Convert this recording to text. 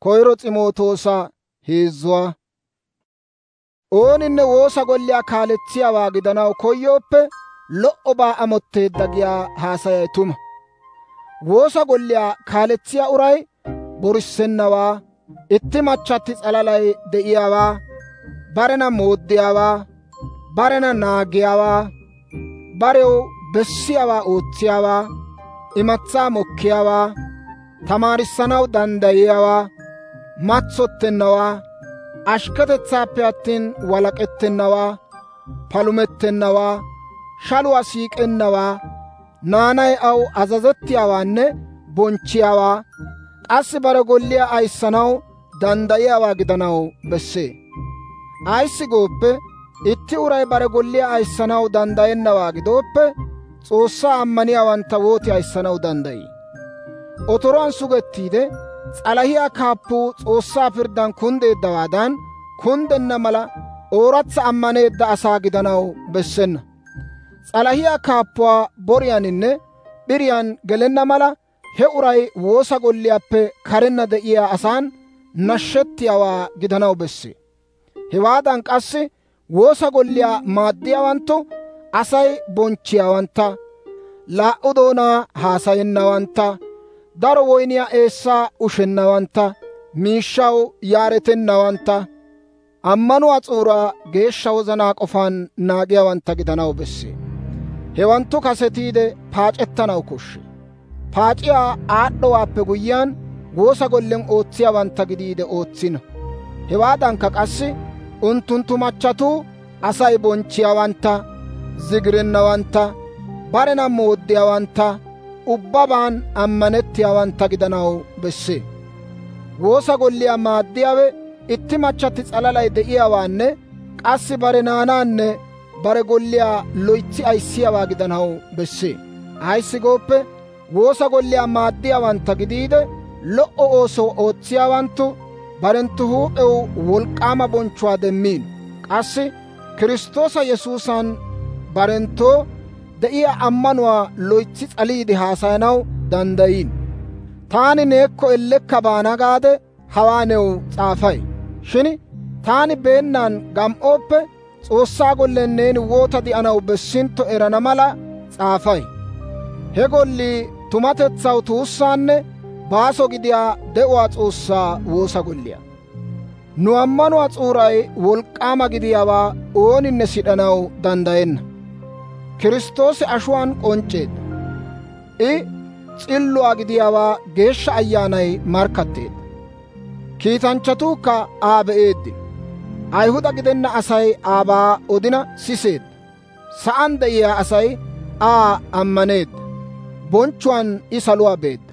Koyro S'imootoosa 3. Ooninne woosa golliyaa kaaletsiyaawaa gidanaw koyooppe, lo"obaa amotteedda giyaa haasayay tuma. Woosa golliyaa kaaletsiyaa uray borissennawaa, itti machchatti s'alalay de'iyaawaa, barena mooddiyaawaa, barena naagiyaawaa, barew bessiyaawaa ootsiyaawaa, imatsaa mokkiyaawaa, tamaarissanaw danddayiyaawaa, matsottennawaa, ashkketetsaappe attin walak'ettennawaa, palumettennawaa, shaluwaa siik'ennawaa, naanay aw azazettiyaawaanne bonchchiyaawaa, qassi bare golliyaa ayissanaw danddayiyaawaa gidanaw bessee. Ayissi gooppe, itti uray bare golliyaa ayissanaw danddayennawaa gidooppe, S'oossaa ammaniyaawantta wooti ayissanaw danddayii? Otoruwaan sugettiide, s'alahiyaa kaappuu S'oossaa pirddan kunddeeddawaadan kunddenna mala ooratsa ammaneedda asaa gidanaw bessena. S'alahiyaa kaappuwaa boriyaaninne p'iriyaan gelenna mala, he uray woosa golliyaappe karenna de'iyaa asaan nashshettiyaawaa gidanaw bessee. Hewaadan k'assi woosa golliyaa maaddiyaawanttu Asay bonchchiyaawantta, laa"u doonaa haasayennawantta, daro woyniyaa eessaa ushennawantta, miishshaw yaaretennawantta, ammanuwaa s'uuraa geeshsha wozanaa k'ofaan naagiyaawantta gidanaw bessee. Hewanttu kasetiide paac'ettanaw koshshee. Paac'iyaa aad'd'owaappe guyyiyaan woosa gollen ootsiyaawantta gidiide ootsino. Hewaadankka k'assi unttunttu machchatuu Asay bonchchiyaawantta, zigirennawantta, barena mooddiyaawantta, ubbabaan ammanettiyaawantta gidanaw bessee. Woosa golliyaa maaddiyaawe itti machchatti s'alalay de'iyaawaanne qassi bare naanaanne bare golliyaa loytsi ayissiyaawaa gidanaw bessee. Ayissi gooppe, woosa golliyaa maaddiyaawantta gidiide, lo"o ooso ootsiyaawanttu barenttu huup'ew wolk'k'aama bonchchuwaa demmiino. Qassi Kiristtoosa Yesuusan barenttoo de'iyaa ammanuwaa loytsi s'aliide haasayanaw danddayiino. Taani neekko ellekka baana gaade hawaa new s'aafay. Shin taani beennan gam"ooppe, S'oossaa gollen neeni woota de'anaw bessintto erana mala s'aafay. He gollii tumatetsaw tuussaanne baaso gidiyaa de'uwaa S'oossaa woosa golliyaa. Nu ammanuwaa s'uuray wolk'k'aama gidiyaawaa ooninne sid'anaw danddayenna. Kiristtoosi ashuwaan k'onc'c'eedda. I s'illuwaa gidiyaawaa Geeshsha Ayyaanay markkatteedda. Kiitanchchatuukka Aa be'eeddino. Ayihuda gidenna Asay aabaa odina siseedda. Sa'aan de'iyaa Asay Aa ammaneedda. Bonchchuwaan I saluwaa beedda.